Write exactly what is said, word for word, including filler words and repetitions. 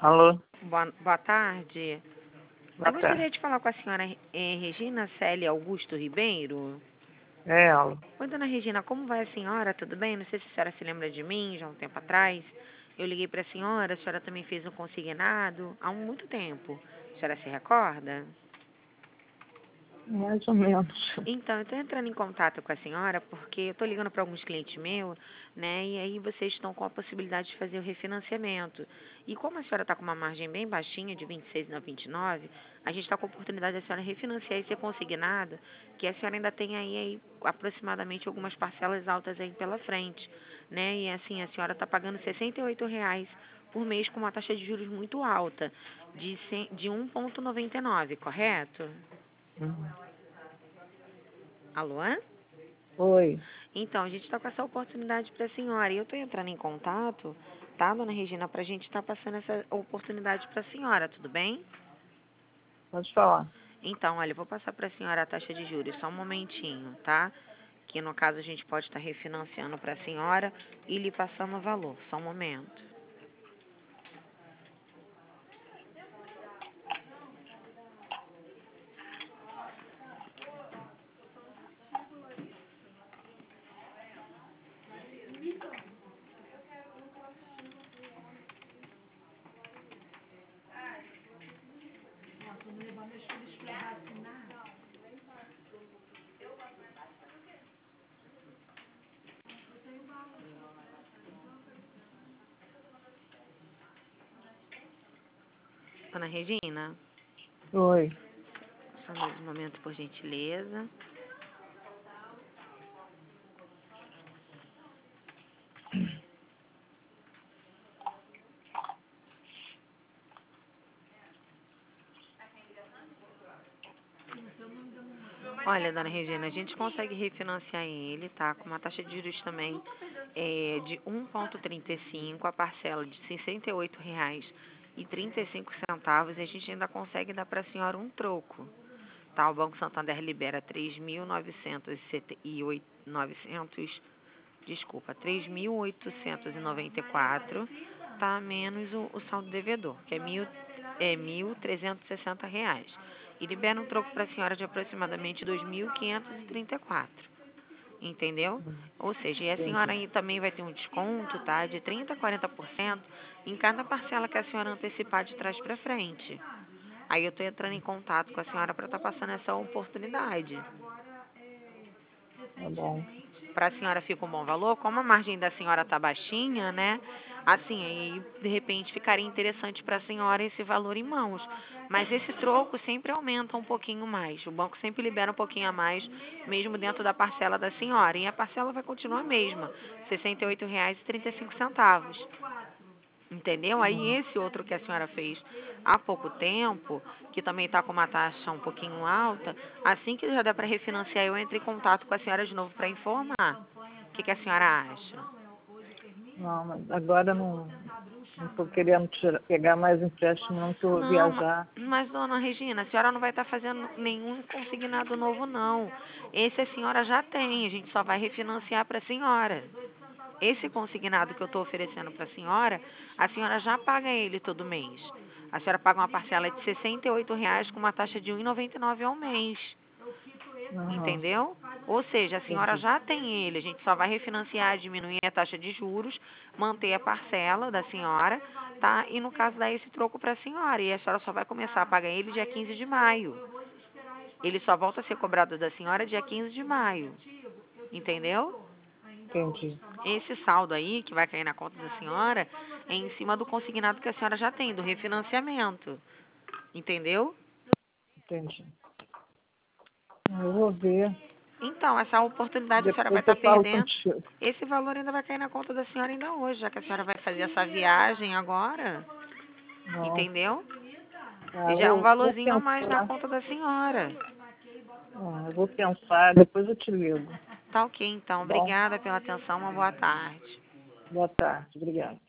Alô? Boa, boa tarde. Boa Eu gostaria tarde. de falar com a senhora eh, Regina Célia Augusto Ribeiro. É ela. Oi, dona Regina, como vai a senhora? Tudo bem? Não sei se a senhora se lembra de mim, já há um tempo atrás. Eu liguei para a senhora, a senhora também fez um consignado há muito tempo. A senhora se recorda? Mais ou menos. Então, eu estou entrando em contato com a senhora porque eu estou ligando para alguns clientes meus, né? E aí vocês estão com a possibilidade de fazer o refinanciamento. E como a senhora está com uma margem bem baixinha, de vinte e seis vírgula vinte e nove, a gente está com a oportunidade da senhora refinanciar e ser consignado, que a senhora ainda tem aí, aí aproximadamente algumas parcelas altas aí pela frente, né? E assim, a senhora está pagando sessenta e oito reais por mês com uma taxa de juros muito alta, de, cem, de um vírgula noventa e nove, correto? Uhum. Alô? Oi. Então, a gente está com essa oportunidade para a senhora. E eu estou entrando em contato, tá, dona Regina, para a gente estar tá passando essa oportunidade para a senhora, tudo bem? Pode falar. Então, olha, eu vou passar para a senhora a taxa de juros, só um momentinho, tá? Que no caso a gente pode estar tá refinanciando para a senhora e lhe passando o valor, só um momento. Dona Regina, Oi. só mais um momento, por gentileza. Olha, dona Regina, a gente consegue refinanciar ele, tá? Com uma taxa de juros também é, de um vírgula trinta e cinco, a parcela de sessenta e oito reais e trinta e cinco centavos, e a gente ainda consegue dar para a senhora um troco, tá? O Banco Santander libera três mil novecentos e novecentos, desculpa, três mil oitocentos e noventa e quatro, tá? Menos o, o saldo devedor, que é mil, é mil trezentos e sessenta reais. E libera um troco para a senhora de aproximadamente dois mil quinhentos e trinta e quatro. Entendeu? Ou seja, e a senhora Entendi. aí também vai ter um desconto, tá? De trinta a quarenta por cento em cada parcela que a senhora antecipar de trás para frente. Aí eu estou entrando em contato com a senhora para estar tá passando essa oportunidade. Tá bom. Para a senhora fica um bom valor, como a margem da senhora está baixinha, né? Assim, aí de repente ficaria interessante para a senhora esse valor em mãos. Mas esse troco sempre aumenta um pouquinho mais. O banco sempre libera um pouquinho a mais, mesmo dentro da parcela da senhora. E a parcela vai continuar a mesma, sessenta e oito reais e trinta e cinco centavos. Entendeu? Aí Uhum. esse outro que a senhora fez há pouco tempo, que também está com uma taxa um pouquinho alta, assim que já dá para refinanciar, eu entro em contato com a senhora de novo para informar. O que, que a senhora acha? Não, mas agora não não estou querendo tirar, pegar mais empréstimo, não, que eu vou Não, ma- viajar. mas dona Regina, a senhora não vai estar fazendo nenhum consignado novo, não. Esse a senhora já tem, a gente só vai refinanciar para a senhora. Esse consignado que eu estou oferecendo para a senhora, a senhora já paga ele todo mês. A senhora paga uma parcela de sessenta e oito reais com uma taxa de um vírgula noventa e nove ao mês. Uhum. Entendeu? Ou seja, a senhora Entendi. já tem ele, a gente só vai refinanciar, diminuir a taxa de juros, manter a parcela da senhora, tá? E no caso dar esse troco para a senhora, e a senhora só vai começar a pagar ele dia quinze de maio. Ele só volta a ser cobrado da senhora dia quinze de maio. Entendeu? Entendi. Esse saldo aí, que vai cair na conta da senhora, é em cima do consignado que a senhora já tem, do refinanciamento. Entendeu? Entendi. Eu vou ver. Então, essa oportunidade a senhora vai Depois estar eu falo perdendo. contigo. Esse valor ainda vai cair na conta da senhora ainda hoje, já que a senhora vai fazer essa viagem agora. Não. Entendeu? Ah, Já é um eu vou valorzinho a mais na pensar. conta da senhora. Ah, eu vou pensar, depois eu te ligo. Tá ok, então. Tá bom? Obrigada pela atenção. Uma boa tarde. Boa tarde. Obrigada.